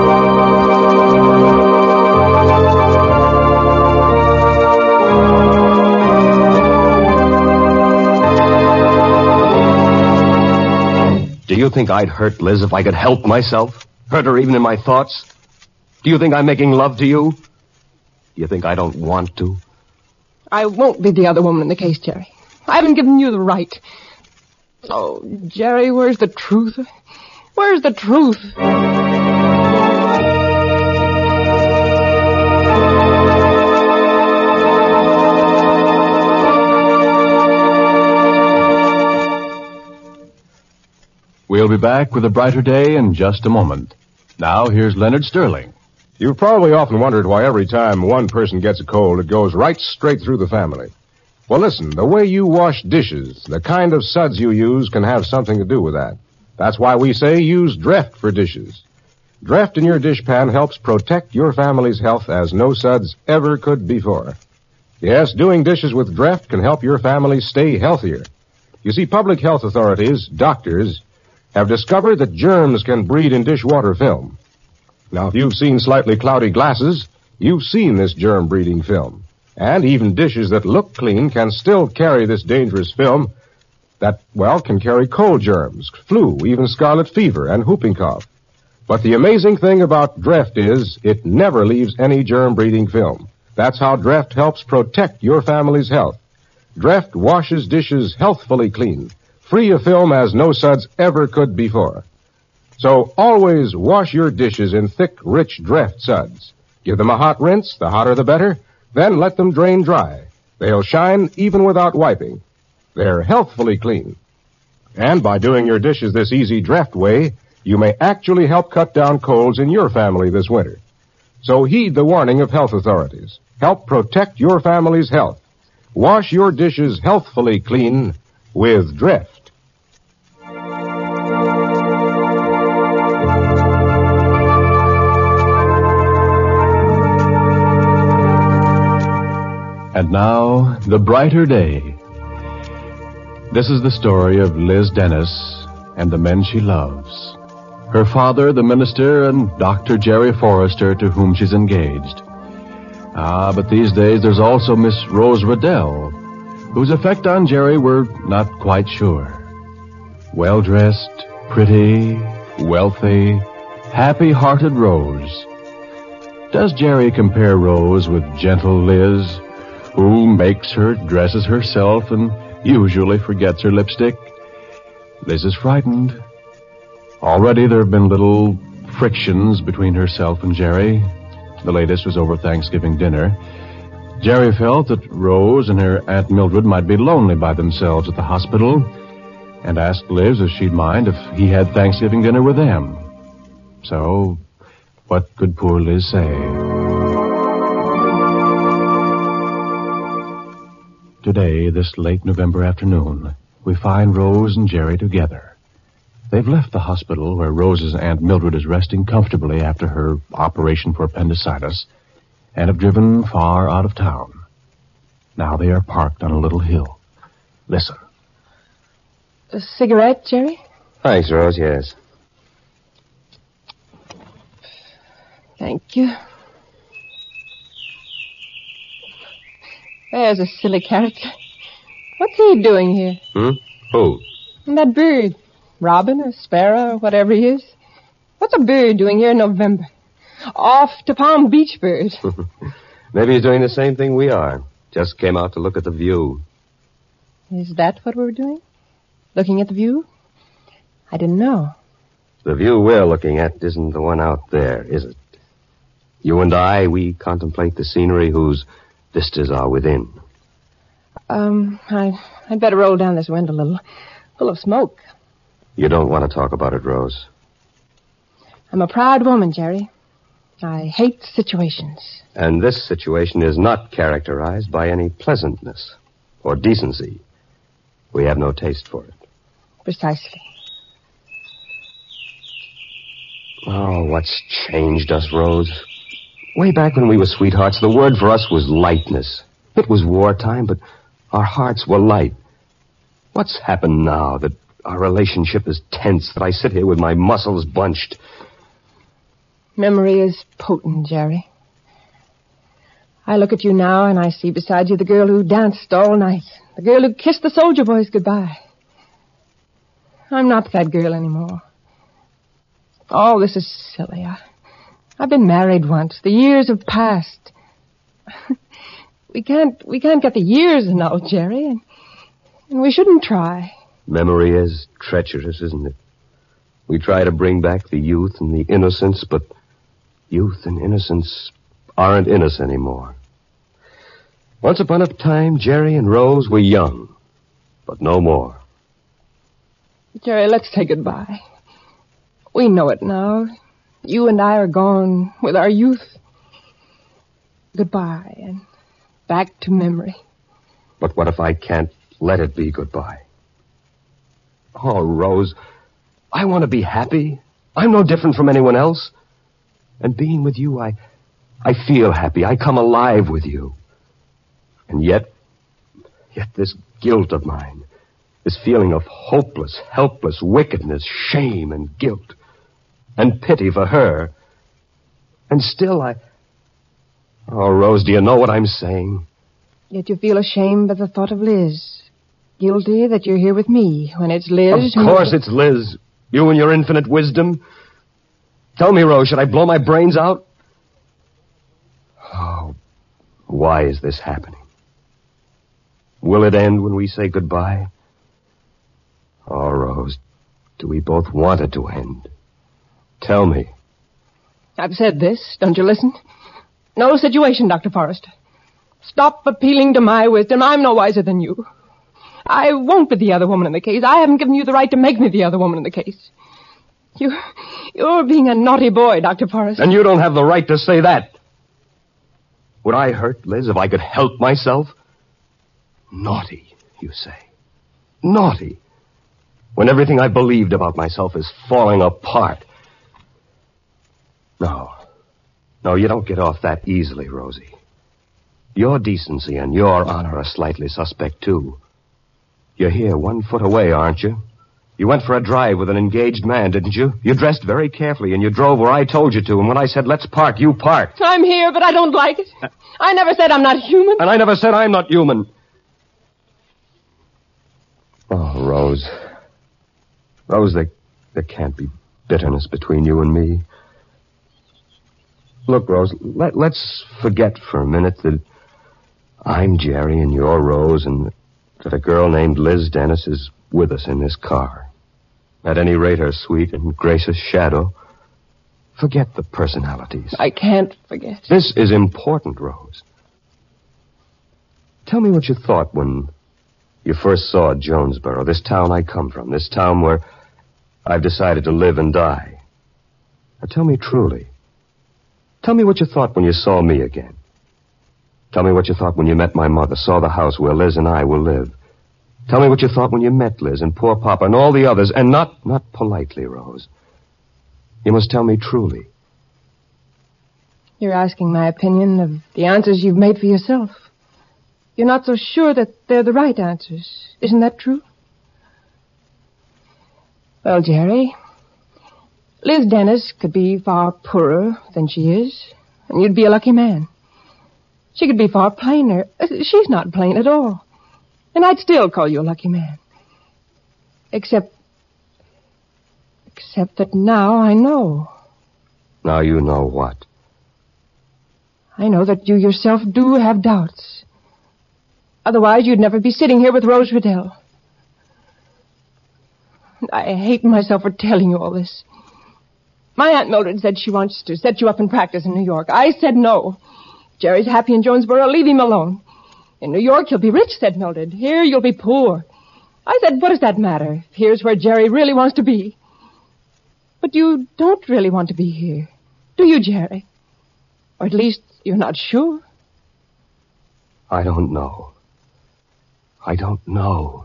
Do you think I'd hurt Liz if I could help myself? Hurt her even in my thoughts? Do you think I'm making love to you? Do you think I don't want to? I won't be the other woman in the case, Jerry. I haven't given you the right. Oh, Jerry, where's the truth? Where's the truth? We'll be back with A Brighter Day in just a moment. Now, here's Leonard Sterling. You've probably often wondered why every time one person gets a cold, it goes right straight through the family. Well, listen, the way you wash dishes, the kind of suds you use can have something to do with that. That's why we say use Dreft for dishes. Dreft in your dishpan helps protect your family's health as no suds ever could before. Yes, doing dishes with Dreft can help your family stay healthier. You see, public health authorities, doctors, have discovered that germs can breed in dishwater film. Now, if you've seen slightly cloudy glasses, you've seen this germ-breeding film. And even dishes that look clean can still carry this dangerous film that, well, can carry cold germs, flu, even scarlet fever, and whooping cough. But the amazing thing about Dreft is it never leaves any germ-breeding film. That's how Dreft helps protect your family's health. Dreft washes dishes healthfully clean, free of film as no suds ever could before. So always wash your dishes in thick, rich Dreft suds. Give them a hot rinse, the hotter the better, then let them drain dry. They'll shine even without wiping. They're healthfully clean. And by doing your dishes this easy Dreft way, you may actually help cut down colds in your family this winter. So heed the warning of health authorities. Help protect your family's health. Wash your dishes healthfully clean with Dreft. And now, The Brighter Day. This is the story of Liz Dennis and the men she loves. Her father, the minister, and Doctor Jerry Forrester, to whom she's engaged. Ah, but these days there's also Miss Rose Riddell, whose effect on Jerry we're not quite sure. Well-dressed, pretty, wealthy, happy-hearted Rose. Does Jerry compare Rose with gentle Liz, who makes her, dresses herself, and usually forgets her lipstick? Liz is frightened. Already there have been little frictions between herself and Jerry. The latest was over Thanksgiving dinner. Jerry felt that Rose and her Aunt Mildred might be lonely by themselves at the hospital, and asked Liz if she'd mind if he had Thanksgiving dinner with them. So, what could poor Liz say? Today, this late November afternoon, we find Rose and Jerry together. They've left the hospital where Rose's Aunt Mildred is resting comfortably after her operation for appendicitis, and have driven far out of town. Now they are parked on a little hill. Listen. A cigarette, Jerry? Thanks, Rose, yes. Thank you. There's a silly character. What's he doing here? Hmm? Who? And that bird. Robin or sparrow or whatever he is. What's a bird doing here in November? Off to Palm Beach, bird. Maybe he's doing the same thing we are. Just came out to look at the view. Is that what we're doing? Looking at the view? I didn't know. The view we're looking at isn't the one out there, is it? You and I, we contemplate the scenery whose vistas are within. Um, I, I'd better roll down this window a little. Full of smoke. You don't want to talk about it, Rose. I'm a proud woman, Jerry. I hate situations. And this situation is not characterized by any pleasantness or decency. We have no taste for it. Precisely. Oh, what's changed us, Rose? Way back when we were sweethearts, the word for us was lightness. It was wartime, but our hearts were light. What's happened now that our relationship is tense, that I sit here with my muscles bunched? Memory is potent, Jerry. I look at you now and I see beside you the girl who danced all night. The girl who kissed the soldier boys goodbye. I'm not that girl anymore. All this is silly. I, I've been married once. The years have passed. we can't we can't get the years now, Jerry, and, and we shouldn't try. Memory is treacherous, isn't it? We try to bring back the youth and the innocence, but youth and innocence aren't in us anymore. Once upon a time, Jerry and Rose were young, but no more. Jerry, let's say goodbye. We know it now. You and I are gone with our youth. Goodbye, and back to memory. But what if I can't let it be goodbye? Oh, Rose, I want to be happy. I'm no different from anyone else. And being with you, I, I feel happy. I come alive with you. And yet, yet this guilt of mine, this feeling of hopeless, helpless wickedness, shame and guilt, and pity for her. And still I... Oh, Rose, do you know what I'm saying? Yet you feel ashamed at the thought of Liz. Guilty that you're here with me when it's Liz. Of course it's Liz. You and your infinite wisdom. Tell me, Rose, should I blow my brains out? Oh, why is this happening? Will it end when we say goodbye? Oh, Rose, do we both want it to end? Tell me. I've said this. Don't you listen? No situation, Doctor Forrester. Stop appealing to my wisdom. I'm no wiser than you. I won't be the other woman in the case. I haven't given you the right to make me the other woman in the case. You, you're being a naughty boy, Doctor Forrester. And you don't have the right to say that. Would I hurt Liz if I could help myself? Naughty, you say. Naughty. When everything I believed about myself is falling apart. No. No, you don't get off that easily, Rosie. Your decency and your honor are slightly suspect, too. You're here one foot away, aren't you? You went for a drive with an engaged man, didn't you? You dressed very carefully, and you drove where I told you to, and when I said, let's park, you parked. I'm here, but I don't like it. I never said I'm not human. And I never said I'm not human. Oh, Rose. Rose, there, there can't be bitterness between you and me. Look, Rose, let, let's forget for a minute that I'm Jerry and you're Rose, and that a girl named Liz Dennis is with us in this car. At any rate, her sweet and gracious shadow. Forget the personalities. I can't forget. This is important, Rose. Tell me what you thought when you first saw Jonesboro, this town I come from, this town where I've decided to live and die. Now, tell me truly. Tell me what you thought when you saw me again. Tell me what you thought when you met my mother, saw the house where Liz and I will live. Tell me what you thought when you met Liz and poor Papa and all the others, and not, not politely, Rose. You must tell me truly. You're asking my opinion of the answers you've made for yourself. You're not so sure that they're the right answers. Isn't that true? Well, Jerry, Liz Dennis could be far poorer than she is, and you'd be a lucky man. She could be far plainer. She's not plain at all. And I'd still call you a lucky man. Except... Except that now I know. Now you know what? I know that you yourself do have doubts. Otherwise, you'd never be sitting here with Rose Riddell. I hate myself for telling you all this. My Aunt Mildred said she wants to set you up in practice in New York. I said no. Jerry's happy in Jonesboro. Leave him alone. In New York, he'll be rich, said Mildred. Here, you'll be poor. I said, what does that matter? Here's where Jerry really wants to be. But you don't really want to be here, do you, Jerry? Or at least you're not sure. I don't know. I don't know.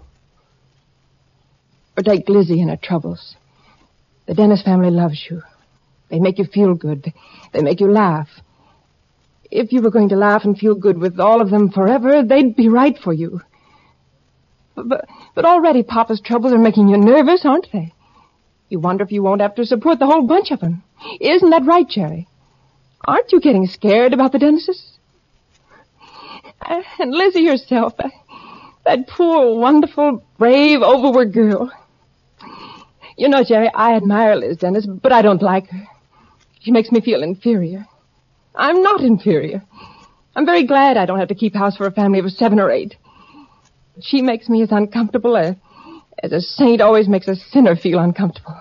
Or take Lizzie and her troubles. The Dennis family loves you. They make you feel good. They, they make you laugh. If you were going to laugh and feel good with all of them forever, they'd be right for you. But, but, but already Papa's troubles are making you nervous, aren't they? You wonder if you won't have to support the whole bunch of them. Isn't that right, Jerry? Aren't you getting scared about the Dennises? And Lizzie herself, that, that poor, wonderful, brave, overworked girl. You know, Jerry, I admire Liz Dennis, but I don't like her. She makes me feel inferior. I'm not inferior. I'm very glad I don't have to keep house for a family of seven or eight. But she makes me as uncomfortable as, as a saint always makes a sinner feel uncomfortable.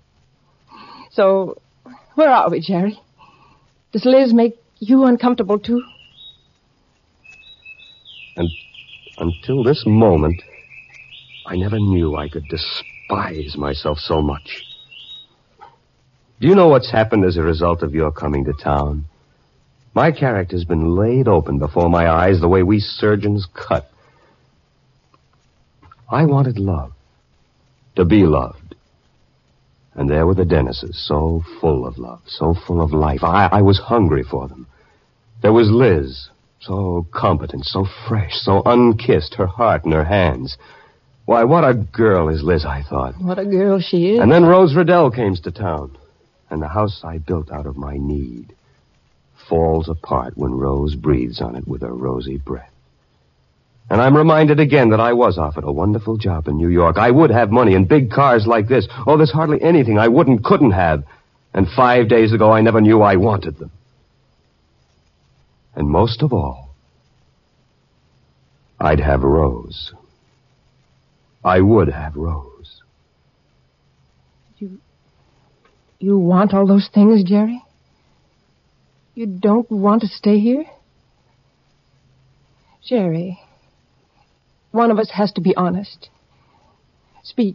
So, where are we, Jerry? Does Liz make you uncomfortable, too? And until this moment, I never knew I could despise myself so much. Do you know what's happened as a result of your coming to town? My character's been laid open before my eyes the way we surgeons cut. I wanted love. To be loved. And there were the Dennises, so full of love, so full of life. I, I was hungry for them. There was Liz, so competent, so fresh, so unkissed, her heart in her hands. Why, what a girl is Liz, I thought. What a girl she is. And then Rose Riddell came to town. And the house I built out of my need falls apart when Rose breathes on it with her rosy breath. And I'm reminded again that I was offered a wonderful job in New York. I would have money and big cars like this. Oh, there's hardly anything I wouldn't, couldn't have. And five days ago, I never knew I wanted them. And most of all, I'd have Rose. I would have Rose. You... You want all those things, Jerry? You don't want to stay here? Jerry... One of us has to be honest. Speak.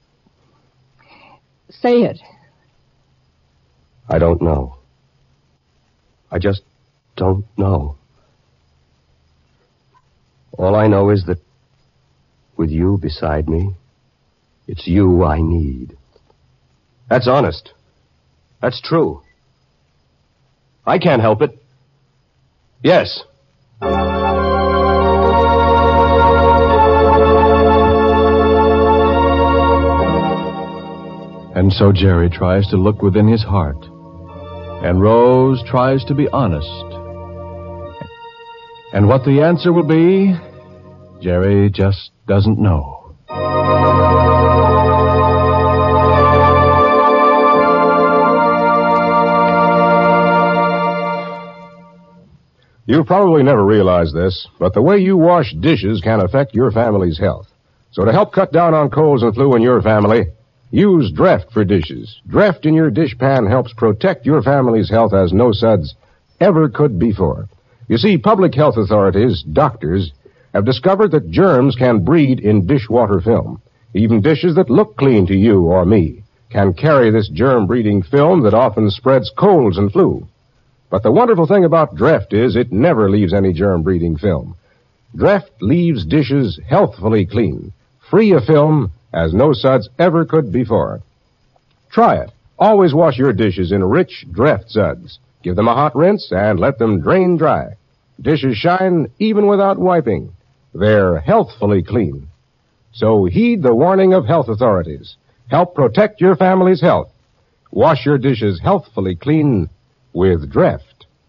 Say it. I don't know. I just don't know. All I know is that with you beside me, it's you I need. That's honest. That's true. I can't help it. Yes. And so Jerry tries to look within his heart. And Rose tries to be honest. And what the answer will be, Jerry just doesn't know. You've probably never realized this, but the way you wash dishes can affect your family's health. So to help cut down on colds and flu in your family, use Dreft for dishes. Dreft in your dishpan helps protect your family's health as no suds ever could before. You see, public health authorities, doctors, have discovered that germs can breed in dishwater film. Even dishes that look clean to you or me can carry this germ-breeding film that often spreads colds and flu. But the wonderful thing about Dreft is it never leaves any germ-breeding film. Dreft leaves dishes healthfully clean, free of film, as no suds ever could before. Try it. Always wash your dishes in rich Dreft suds. Give them a hot rinse and let them drain dry. Dishes shine even without wiping. They're healthfully clean. So heed the warning of health authorities. Help protect your family's health. Wash your dishes healthfully clean with Dreft.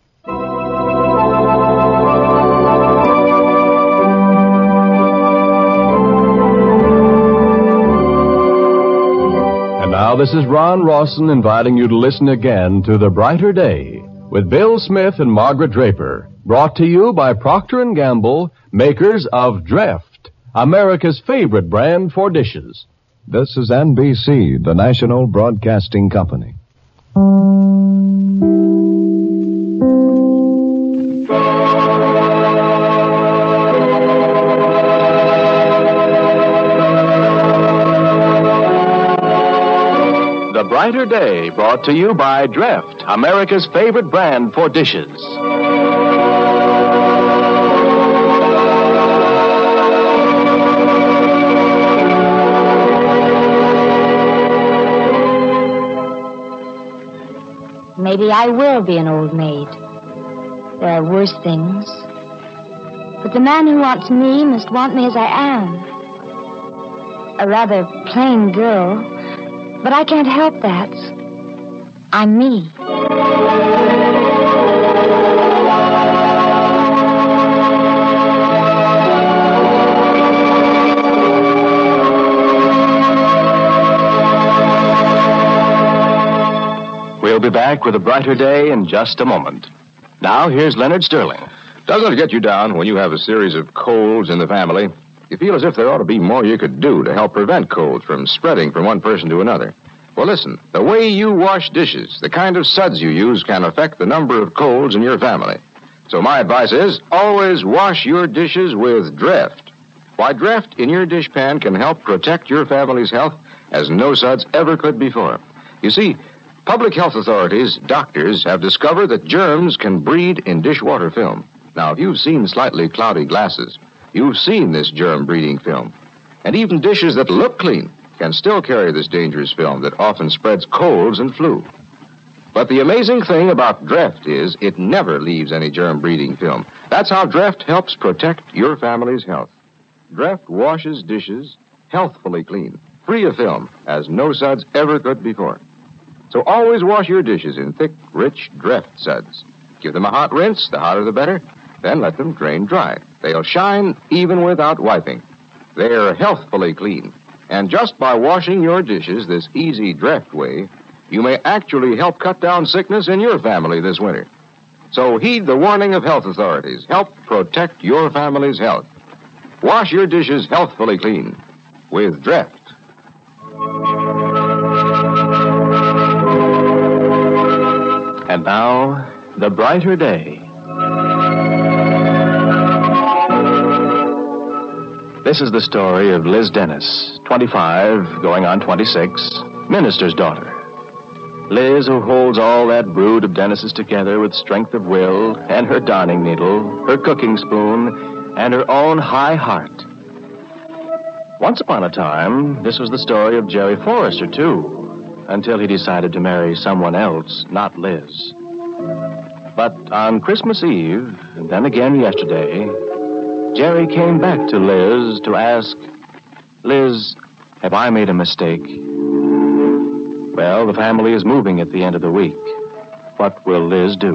And now this is Ron Rawson inviting you to listen again to The Brighter Day with Bill Smith and Margaret Draper, brought to you by Procter and Gamble, makers of Dreft, America's favorite brand for dishes. This is N B C, the National Broadcasting Company. The Brighter Day, brought to you by Dreft, America's favorite brand for dishes. Maybe I will be an old maid. There are worse things. But the man who wants me must want me as I am. A rather plain girl, but I can't help that. I'm me. We'll be back with A Brighter Day in just a moment. Now, here's Leonard Sterling. Doesn't it get you down when you have a series of colds in the family? You feel as if there ought to be more you could do to help prevent colds from spreading from one person to another. Well, listen, the way you wash dishes, the kind of suds you use, can affect the number of colds in your family. So my advice is, always wash your dishes with Dreft. Why, Dreft in your dishpan can help protect your family's health as no suds ever could before. You see, public health authorities, doctors, have discovered that germs can breed in dishwater film. Now, if you've seen slightly cloudy glasses, you've seen this germ-breeding film. And even dishes that look clean can still carry this dangerous film that often spreads colds and flu. But the amazing thing about Dreft is it never leaves any germ-breeding film. That's how Dreft helps protect your family's health. Dreft washes dishes healthfully clean, free of film, as no suds ever could before. So always wash your dishes in thick, rich Dreft suds. Give them a hot rinse, the hotter the better, then let them drain dry. They'll shine even without wiping. They're healthfully clean. And just by washing your dishes this easy Dreft way, you may actually help cut down sickness in your family this winter. So heed the warning of health authorities. Help protect your family's health. Wash your dishes healthfully clean with Dreft. And now, The Brighter Day. This is the story of Liz Dennis, twenty-five, going on twenty-six, minister's daughter. Liz, who holds all that brood of Dennises together with strength of will and her darning needle, her cooking spoon, and her own high heart. Once upon a time, this was the story of Jerry Forrester, too, until he decided to marry someone else, not Liz. But on Christmas Eve, and then again yesterday, Jerry came back to Liz to ask, Liz, have I made a mistake? Well, the family is moving at the end of the week. What will Liz do?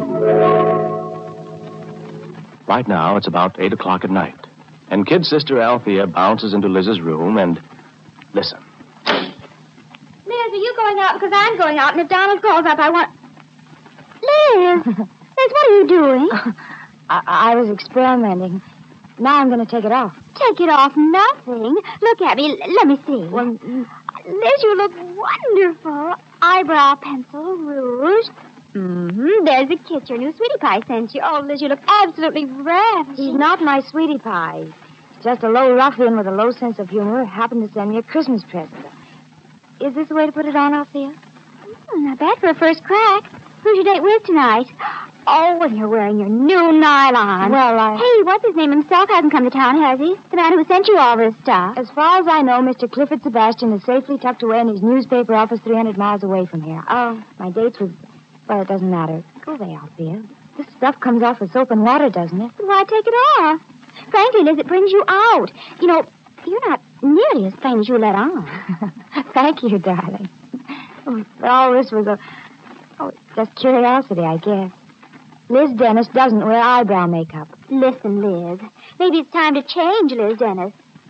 Right now, it's about eight o'clock at night, and kid sister Althea bounces into Liz's room and... Listen. Liz, are you going out? Because I'm going out, and if Donald calls up, I want... Liz! Liz, what are you doing? I, I was experimenting. Now I'm going to take it off. Take it off nothing. Look at me. L- let me see. Well, Liz, you look wonderful. Eyebrow pencil, rouge. Mm-hmm. There's a kiss your new sweetie pie sent you. Oh, Liz, you look absolutely ravishing. He's not my sweetie pie. He's just a low ruffian with a low sense of humor who happened to send me a Christmas present. Is this the way to put it on, Althea? Mm, not bad for a first crack. Who's your date with tonight? Oh, and you're wearing your new nylon. Well, I... Hey, what's his name himself hasn't come to town, has he? The man who sent you all this stuff. As far as I know, Mister Clifford Sebastian is safely tucked away in his newspaper office three hundred miles away from here. Oh. My date's with Well, it doesn't matter. Go away, Althea. This stuff comes off with soap and water, doesn't it? Why take it off? Frankly, Liz, it brings you out. You know, you're not nearly as plain as you let on. Thank you, darling. Oh, but all this was a... Oh, just curiosity, I guess. Liz Dennis doesn't wear eyebrow makeup. Listen, Liz. Maybe it's time to change, Liz Dennis.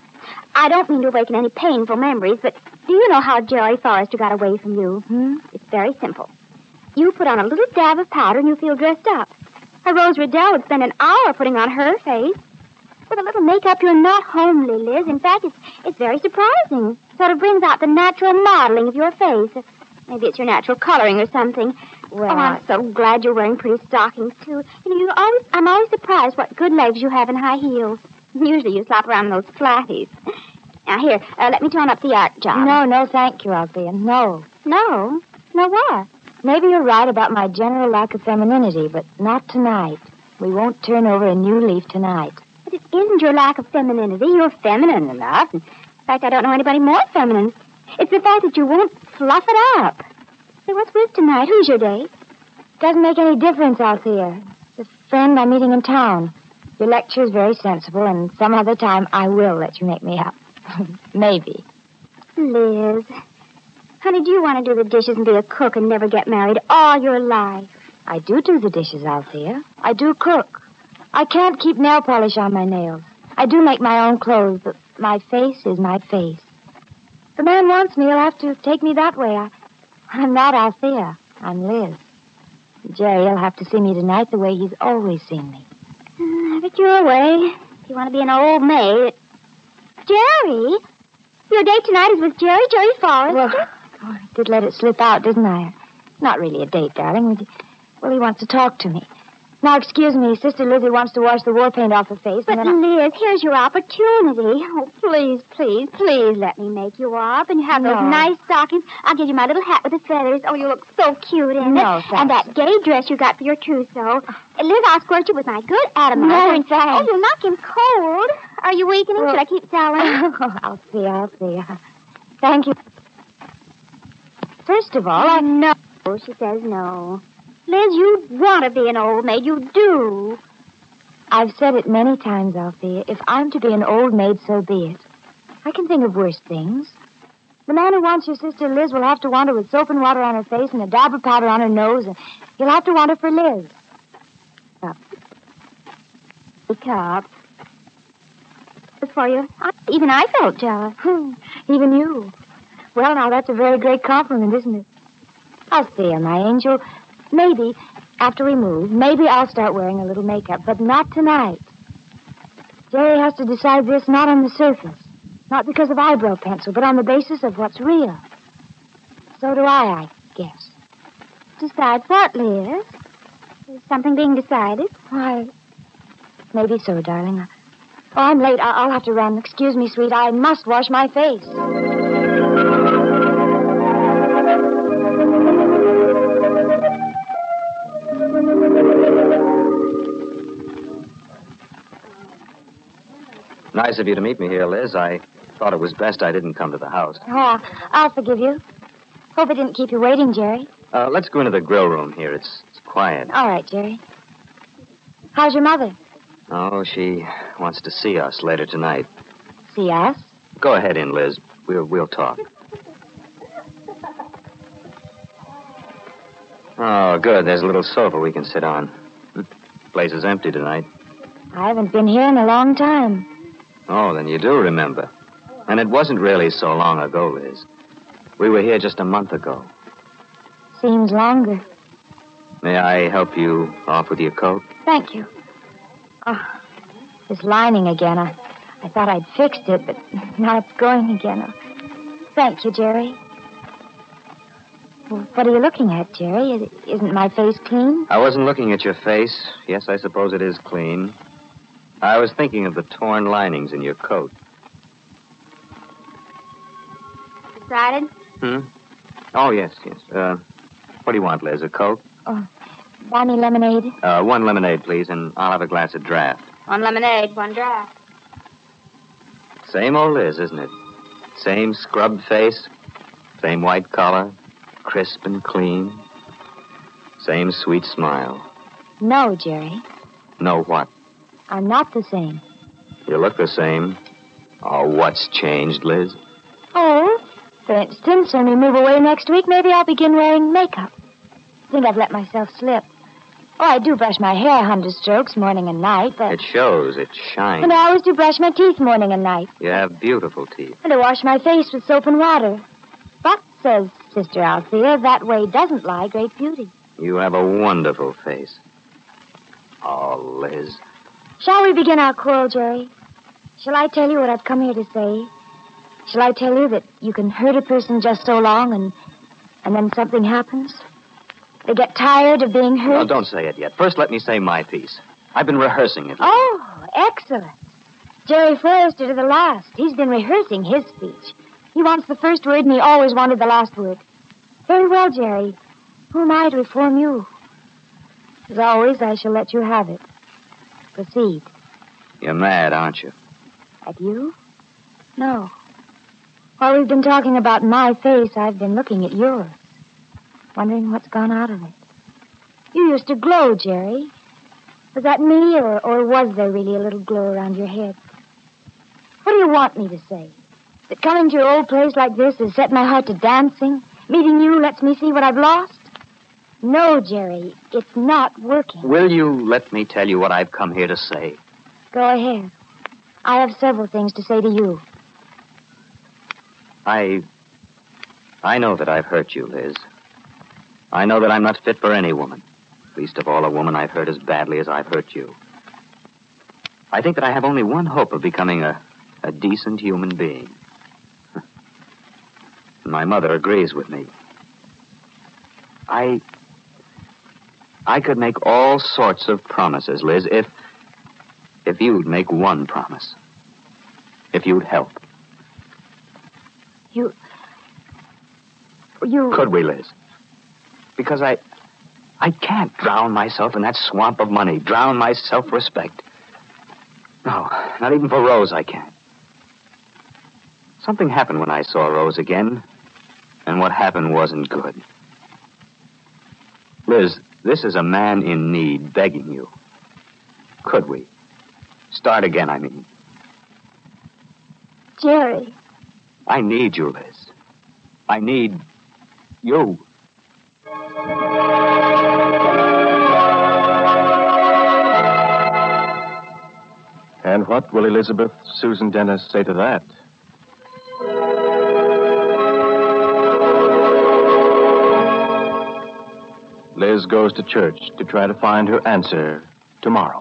I don't mean to awaken any painful memories, but do you know how Jerry Forrester got away from you? Hmm? It's very simple. You put on a little dab of powder and you feel dressed up. A Rose Riddell would spend an hour putting on her face. With a little makeup, you're not homely, Liz. In fact, it's it's very surprising. Sort of brings out the natural modeling of your face. Maybe it's your natural coloring or something. Well, oh, I'm so glad you're wearing pretty stockings, too. You know, you always, I'm always surprised what good legs you have in high heels. Usually you slop around in those flatties. Now, here, uh, let me turn up the art job. No, no, thank you, Althea. No. No? No what? Maybe you're right about my general lack of femininity, but not tonight. We won't turn over a new leaf tonight. But it isn't your lack of femininity. You're feminine enough. In fact, I don't know anybody more feminine. It's the fact that you won't fluff it up. Say, what's with tonight? Who's your date? Doesn't make any difference, Althea. It's a friend I'm meeting in town. Your lecture is very sensible, and some other time I will let you make me up. Maybe. Liz, honey, do you want to do the dishes and be a cook and never get married all your life? I do do the dishes, Althea. I do cook. I can't keep nail polish on my nails. I do make my own clothes, but my face is my face. If the man wants me, he'll have to take me that way. I, I'm not Althea. I'm Liz. Jerry will have to see me tonight the way he's always seen me. Uh, but you're away. If you want to be an old maid. Jerry? Your date tonight is with Jerry, Jerry Forrester? Well, oh, I did let it slip out, didn't I? Not really a date, darling. Well, he wants to talk to me. Now, excuse me. Sister Lizzie wants to wash the war paint off her face. But, and then Liz, I... here's your opportunity. Oh, please, please, please let me make you up. And you have no. those nice stockings. I'll give you my little hat with the feathers. Oh, you look so cute in no, it. Thanks. And that gay dress you got for your trousseau. Liz, I'll squirt you with my good Adamant. No, and, thanks. Oh, you'll knock him cold. Are you weakening? Well, Should I keep selling? Oh, I'll see, I'll see. Thank you. First of all, I... No, she says no. Liz, you want to be an old maid. You do. I've said it many times, Althea. If I'm to be an old maid, so be it. I can think of worse things. The man who wants your sister Liz will have to want her with soap and water on her face and a dab of powder on her nose, and he'll have to want her for Liz. Cup. The cup. As for you, I, even I felt jealous. Even you. Well, now, that's a very great compliment, isn't it? Althea, my angel... Maybe, after we move, maybe I'll start wearing a little makeup, but not tonight. Jerry has to decide this not on the surface, not because of eyebrow pencil, but on the basis of what's real. So do I, I guess. Decide what, Liz? Is something being decided? Why, maybe so, darling. Oh, I'm late. I- I'll have to run. Excuse me, sweet. I must wash my face. Nice of you to meet me here, Liz. I thought it was best I didn't come to the house. Oh, I'll forgive you. Hope I didn't keep you waiting, Jerry. Uh, let's go into the grill room here. It's, it's quiet. All right, Jerry. How's your mother? Oh, she wants to see us later tonight. See us? Go ahead in, Liz. We'll, we'll talk. Oh, good. There's a little sofa we can sit on. The place is empty tonight. I haven't been here in a long time. Oh, then you do remember. And it wasn't really so long ago, Liz. We were here just a month ago. Seems longer. May I help you off with your coat? Thank you. Oh, this lining again. I, I thought I'd fixed it, but now it's going again. Oh, thank you, Jerry. Well, what are you looking at, Jerry? Is, isn't my face clean? I wasn't looking at your face. Yes, I suppose it is clean. I was thinking of the torn linings in your coat. Decided? Hmm? Oh, yes, yes. Uh, what do you want, Liz? A Coke? Oh, buy me lemonade. Uh, one lemonade, please, and I'll have a glass of draft. One lemonade, one draft. Same old Liz, isn't it? Same scrubbed face, same white collar, crisp and clean. Same sweet smile. No, Jerry. No what? I'm not the same. You look the same. Oh, what's changed, Liz? Oh, for instance, when we move away next week, maybe I'll begin wearing makeup. I think I've let myself slip. Oh, I do brush my hair a hundred strokes morning and night, but... It shows. It shines. And I always do brush my teeth morning and night. You have beautiful teeth. And I wash my face with soap and water. But, says Sister Althea, that way doesn't lie great beauty. You have a wonderful face. Oh, Liz. Shall we begin our quarrel, Jerry? Shall I tell you what I've come here to say? Shall I tell you that you can hurt a person just so long and and then something happens? They get tired of being hurt? No, don't say it yet. First, let me say my piece. I've been rehearsing it. Oh, excellent. Jerry Forrester to the last. He's been rehearsing his speech. He wants the first word, and he always wanted the last word. Very well, Jerry. Who am I to reform you? As always, I shall let you have it. Proceed. You're mad, aren't you? At you? No. While we've been talking about my face, I've been looking at yours, wondering what's gone out of it. You used to glow, Jerry. Was that me, or, or was there really a little glow around your head? What do you want me to say? That coming to your old place like this has set my heart to dancing? Meeting you lets me see what I've lost? No, Jerry, it's not working. Will you let me tell you what I've come here to say? Go ahead. I have several things to say to you. I... I know that I've hurt you, Liz. I know that I'm not fit for any woman. Least of all a woman I've hurt as badly as I've hurt you. I think that I have only one hope of becoming a, a decent human being. My mother agrees with me. I... I could make all sorts of promises, Liz, if... if you'd make one promise. If you'd help. You... You... Could we, Liz? Because I... I can't drown myself in that swamp of money. Drown my self-respect. No, not even for Rose I can't. Something happened when I saw Rose again, and what happened wasn't good. Liz, this is a man in need begging you. Could we? Start again, I mean. Jerry. I need you, Liz. I need you. And what will Elizabeth Susan Dennis say to that? Liz goes to church to try to find her answer tomorrow.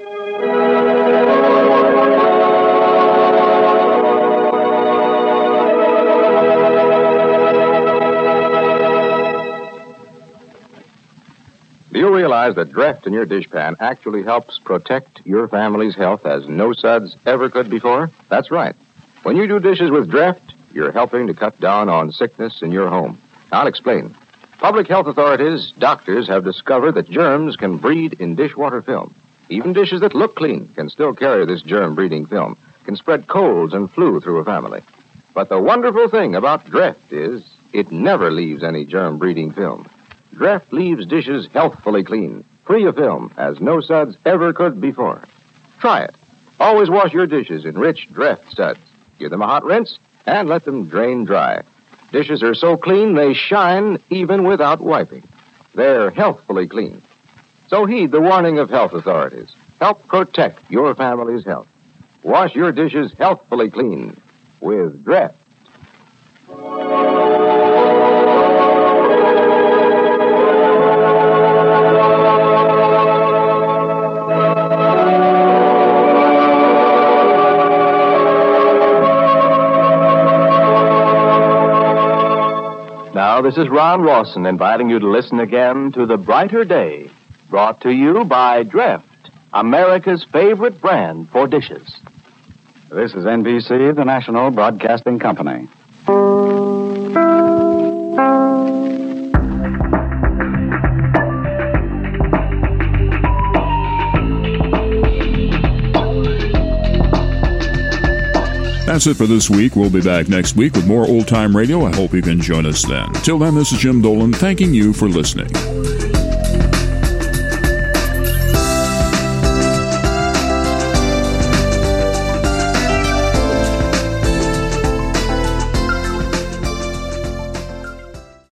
Do you realize that Dreft in your dishpan actually helps protect your family's health as no suds ever could before? That's right. When you do dishes with Dreft, you're helping to cut down on sickness in your home. I'll explain. Public health authorities, doctors have discovered that germs can breed in dishwater film. Even dishes that look clean can still carry this germ-breeding film, can spread colds and flu through a family. But the wonderful thing about Dreft is it never leaves any germ-breeding film. Dreft leaves dishes healthfully clean, free of film, as no suds ever could before. Try it. Always wash your dishes in rich Dreft suds. Give them a hot rinse and let them drain dry. Dishes are so clean they shine even without wiping. They're healthfully clean. So heed the warning of health authorities. Help protect your family's health. Wash your dishes healthfully clean with Dreft. Now, this is Ron Rawson inviting you to listen again to The Brighter Day, brought to you by Dreft, America's favorite brand for dishes. This is N B C, the National Broadcasting Company. That's it for this week. We'll be back next week with more old-time radio. I hope you can join us then. Till then, this is Jim Dolan thanking you for listening.